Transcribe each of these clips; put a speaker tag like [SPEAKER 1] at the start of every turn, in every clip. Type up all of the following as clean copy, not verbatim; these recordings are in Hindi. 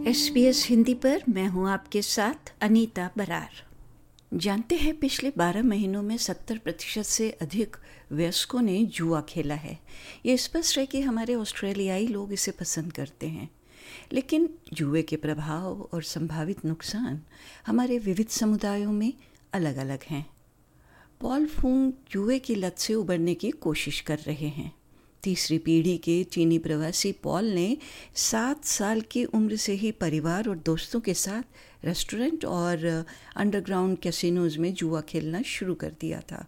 [SPEAKER 1] SBS हिंदी पर मैं हूं आपके साथ अनीता बरार। जानते हैं पिछले 12 महीनों में 70% से अधिक वयस्कों ने जुआ खेला है। ये स्पष्ट है कि हमारे ऑस्ट्रेलियाई लोग इसे पसंद करते हैं, लेकिन जुए के प्रभाव और संभावित नुकसान हमारे विविध समुदायों में अलग अलग हैं। पॉल फूंग जुए की लत से उबरने की कोशिश कर रहे हैं। तीसरी पीढ़ी के चीनी प्रवासी पॉल ने 7 साल की उम्र से ही परिवार और दोस्तों के साथ रेस्टोरेंट और अंडरग्राउंड कैसीनोज में जुआ खेलना शुरू कर दिया था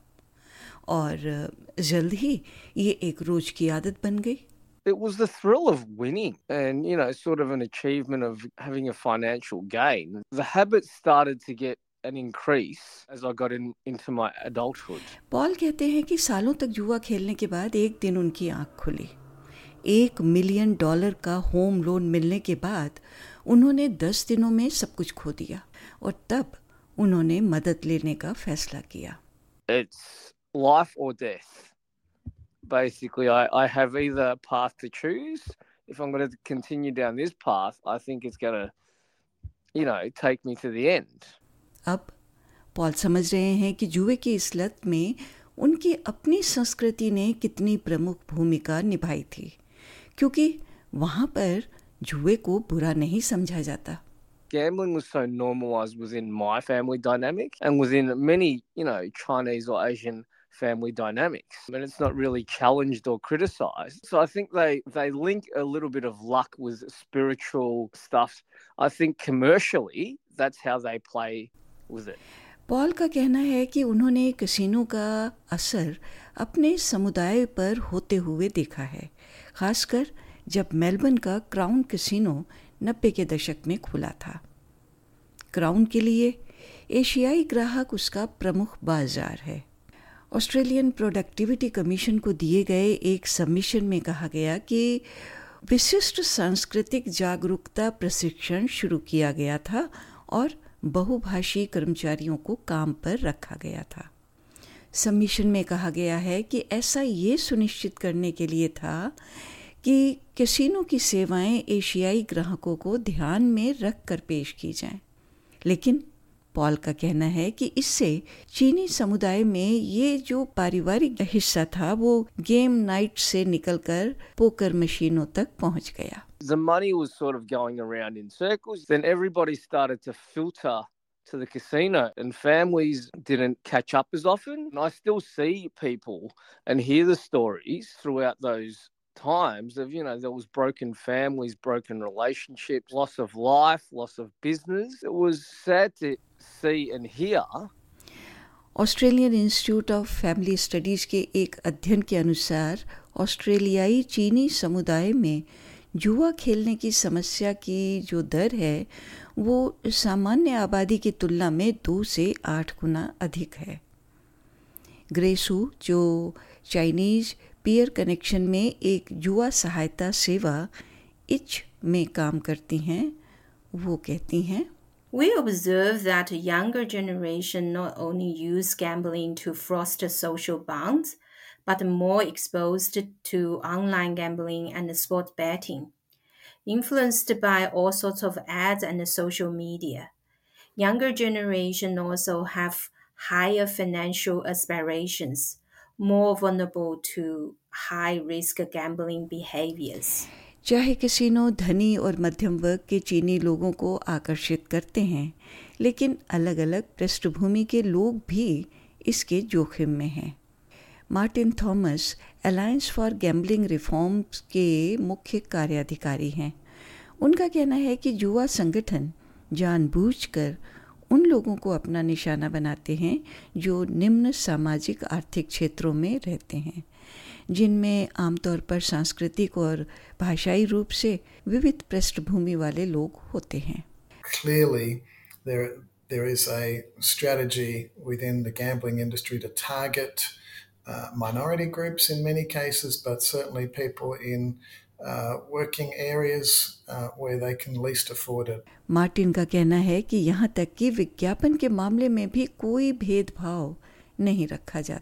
[SPEAKER 1] और जल्द ही ये एक रोज की आदत बन गई।
[SPEAKER 2] It was the thrill of winning and, sort of an achievement of having a financial gain. The habit started to get an increase as I got into my adulthood.
[SPEAKER 1] Paul कहते हैं कि सालों तक जुआ खेलने के बाद एक दिन उनकी आंख खुली। $1 मिलियन का होम लोन मिलने के बाद उन्होंने 10 दिनों में सब कुछ खो दिया और तब उन्होंने मदद लेने का फैसला किया।
[SPEAKER 2] It's life or death. Basically, I have either path to choose. If I'm going to continue down this path, I think it's going to, take me to the end.
[SPEAKER 1] अब पॉल समझ रहे हैं कि जुए की इस लत में उनकी अपनी संस्कृति ने कितनी प्रमुख भूमिका निभाई थी, क्योंकि वहाँ पर जुए को बुरा नहीं समझा जाता।
[SPEAKER 2] Gambling was so normalized within my family dynamic and within many, Chinese or Asian family dynamics. And it's not really challenged or criticized. So I think they link a little bit of luck with spiritual stuff. I think commercially, that's how they play with it.
[SPEAKER 1] Paul का कहना है कि उन्होंने कैसीनो का असर अपने समुदाय पर होते हुए देखा है, खासकर जब मेलबर्न का क्राउन कैसीनो 90 के दशक में खुला था। क्राउन के लिए एशियाई ग्राहक उसका प्रमुख बाजार है। ऑस्ट्रेलियन प्रोडक्टिविटी कमीशन को दिए गए एक सबमिशन में कहा गया कि विशिष्ट सांस्कृतिक जागरूकता प्रशिक्षण शुरू किया गया था और बहुभाषी कर्मचारियों को काम पर रखा गया था। सबमिशन में कहा गया है कि ऐसा ये सुनिश्चित करने के लिए था कि कैसीनो की सेवाएं एशियाई ग्राहकों को ध्यान में रख कर पेश की जाएं। लेकिन पॉल का कहना है कि इससे चीनी समुदाय में ये जो पारिवारिक हिस्सा था वो गेम नाइट से निकलकर पोकर मशीनों तक पहुंच गया।
[SPEAKER 2] The money was sort of going around in circles. Then everybody started to filter to the casino and families didn't catch up as often. And I still see people and hear the stories throughout those times of, there was broken families, broken relationships, loss of life, loss of business. It was sad to see and hear.
[SPEAKER 1] Australian Institute of Family Studies के एक अध्ययन के अनुसार ऑस्ट्रेलियाई चीनी समुदाय में जुआ खेलने की समस्या की जो दर है वो सामान्य आबादी की तुलना में 2 से 8 गुना अधिक है। ग्रेसू, जो चाइनीज़ पीयर कनेक्शन में एक जुआ सहायता सेवा इच में काम करती हैं, वो कहती हैं,
[SPEAKER 3] We observe that a younger generation not only use gambling to foster social bonds, but are more exposed to online gambling and sport betting, influenced by all sorts of ads and social media. Younger generation also have higher financial aspirations, more vulnerable to high-risk gambling behaviors.
[SPEAKER 1] चाहे कैसीनो धनी और मध्यम वर्ग के चीनी लोगों को आकर्षित करते हैं, लेकिन अलग अलग पृष्ठभूमि के लोग भी इसके जोखिम में हैं। Martin Thomas Alliance for Gambling Reforms के मुख्य कार्याधिकारी हैं। उनका कहना है कि जुआ संगठन जानबूझकर उन लोगों को अपना निशाना बनाते हैं जो निम्न सामाजिक आर्थिक क्षेत्रों में रहते हैं, जिनमें आमतौर पर सांस्कृतिक और भाषाई रूप से विविध पृष्ठभूमि वाले लोग होते हैं।
[SPEAKER 4] Clearly, there is a strategy within the gambling industry to target minority groups in many cases, but certainly people in working areas where they can least afford it.
[SPEAKER 1] Martin का कहना है कि यहाँ तक कि विज्ञापन के मामले में भी कोई भेदभाव नहीं रखा जाता।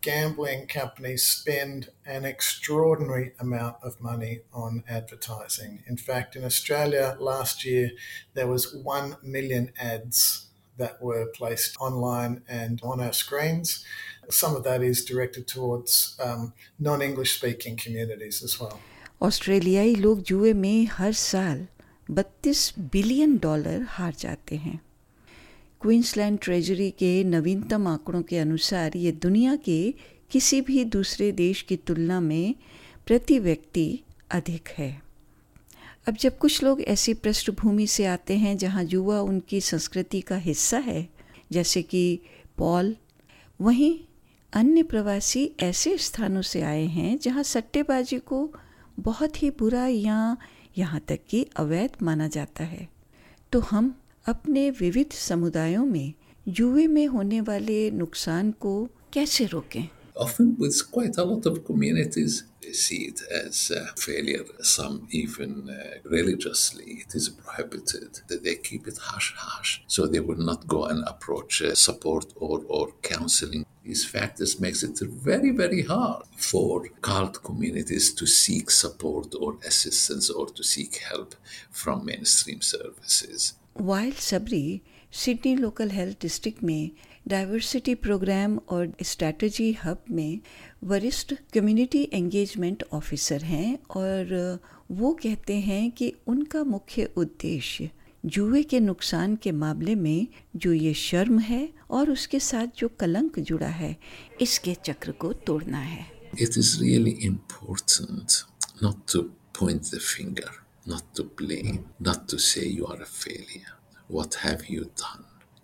[SPEAKER 4] gambling companies spend an extraordinary amount of money on advertising. In fact, in Australia last year, there was 1 million ads that were placed online and on our screens. Some of that is directed towards non-English speaking communities as well.
[SPEAKER 1] ऑस्ट्रेलियाई लोग जुए में हर साल $32 बिलियन हार जाते हैं। क्वींसलैंड ट्रेजरी के नवीनतम आंकड़ों के अनुसार ये दुनिया के किसी भी दूसरे देश की तुलना में प्रति व्यक्ति अधिक है। अब जब कुछ लोग ऐसी पृष्ठभूमि से आते हैं जहां जुआ उनकी संस्कृति का हिस्सा है, जैसे कि पॉल, वहीं अन्य प्रवासी ऐसे स्थानों से आए हैं जहां सट्टेबाजी को बहुत ही बुरा या यहाँ तक कि अवैध माना जाता है। तो हम अपने विविध समुदायों में जुए में होने वाले नुकसान को कैसे रोकें?
[SPEAKER 5] Often with quite a lot of communities, they see it as a failure. Some even religiously, it is prohibited that they keep it hush-hush. So they will not go and approach support or counseling. These factors makes it very, very hard for cult communities to seek support or assistance or to seek help from mainstream services.
[SPEAKER 1] While Sabri, Sydney Local Health District में डाइवर्सिटी प्रोग्राम और स्ट्रैटेजी हब में वरिष्ठ कम्युनिटी एंगेजमेंट ऑफिसर हैं और वो कहते हैं कि उनका मुख्य उद्देश्य जुए के नुकसान के मामले में जो ये शर्म है और उसके साथ जो कलंक जुड़ा है, इसके चक्र को तोड़ना है।
[SPEAKER 5] It is really important not to point the finger, not to blame, not to say you are a failure. What have you done?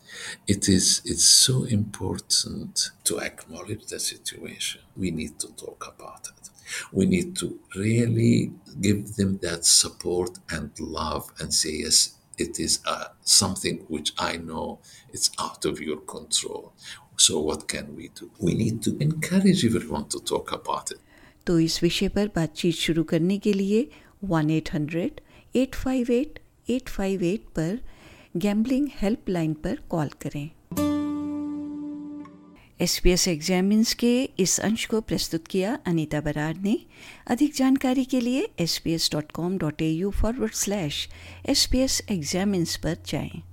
[SPEAKER 5] It's so important to acknowledge the situation. We need to talk about it. We need to really give them that support and love and say, yes, it is something which I know it's out of your control. So what can we do? We need to encourage everyone to talk about it.
[SPEAKER 1] तो इस विषय पर बातचीत शुरू करने के लिए 1-800-858-858 पर गैम्बलिंग हेल्पलाइन पर कॉल करें। SBS एग्जामिन्स के इस अंश को प्रस्तुत किया अनीता बराड़ ने। अधिक जानकारी के लिए sbs.com.au/SBS एग्जामिन्स पर जाएं।